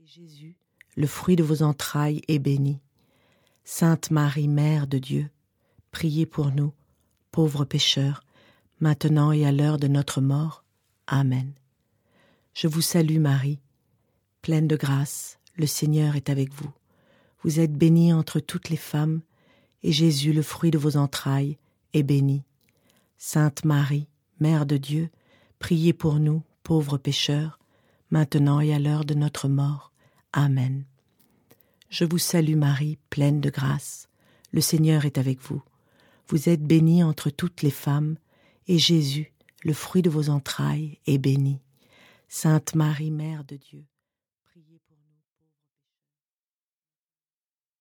Et Jésus, le fruit de vos entrailles, est béni. Sainte Marie, Mère de Dieu, priez pour nous, pauvres pécheurs, maintenant et à l'heure de notre mort. Amen. Je vous salue Marie, pleine de grâce, le Seigneur est avec vous. Vous êtes bénie entre toutes les femmes, et Jésus, le fruit de vos entrailles, est béni. Sainte Marie, Mère de Dieu, priez pour nous, pauvres pécheurs, maintenant et à l'heure de notre mort. Amen. Je vous salue Marie, pleine de grâce, le Seigneur est avec vous. Vous êtes bénie entre toutes les femmes, et Jésus, le fruit de vos entrailles, est béni. Sainte Marie, Mère de Dieu,